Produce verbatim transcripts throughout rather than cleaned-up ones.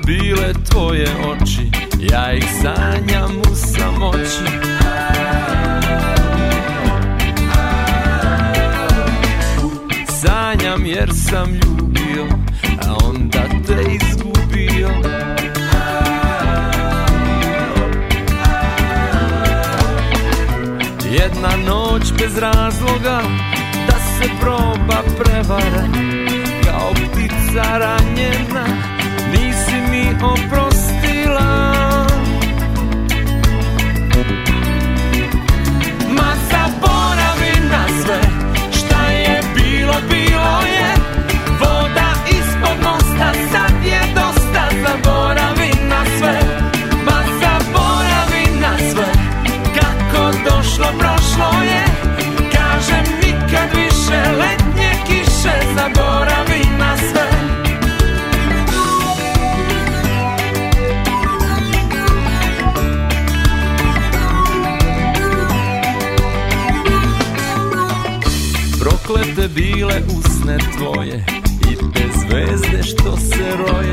bile tvoje oči, ja ih sanjam u samoći. Sanjam jer sam ljubio, a onda te izgubio. Jedna noć bez razloga da se proba prevara, kao ptica ranjena, nisi mi oprostila. Ma zaboravi na sve, šta je bilo, bilo je. Voda ispod mosta, sad je dosta. Zaboravi na sve, ma zaboravi na sve. Kako došlo, prošlo je. Kažem nikad više letnje kiše. Zaboravi na sve. Proklete bile usne tvoje i te zvezde što se roje.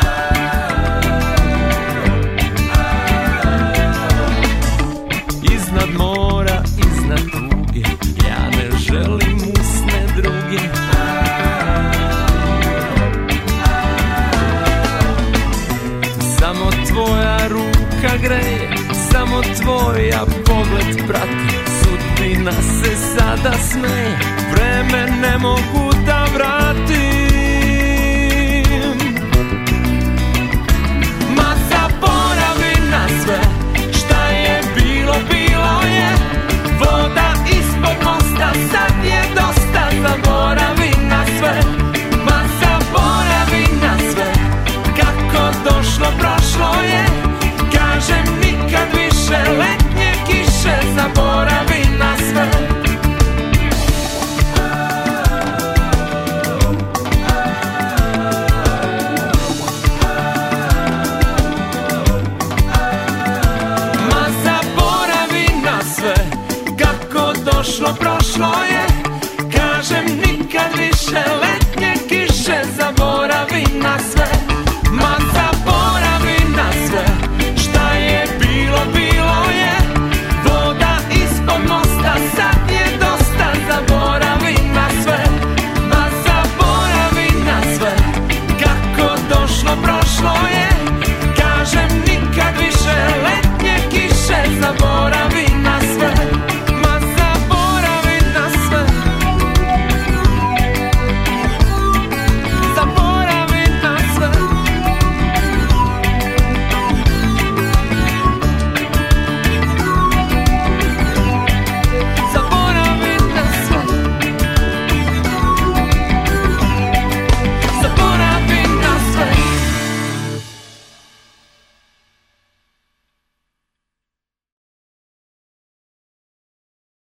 Iznad mora, iznad tuge, ja ne želim usne druge. Samo tvoja ruka greje, samo tvoja pogled prati. Sudbina se sada smeje, vreme ne mogu da vratim.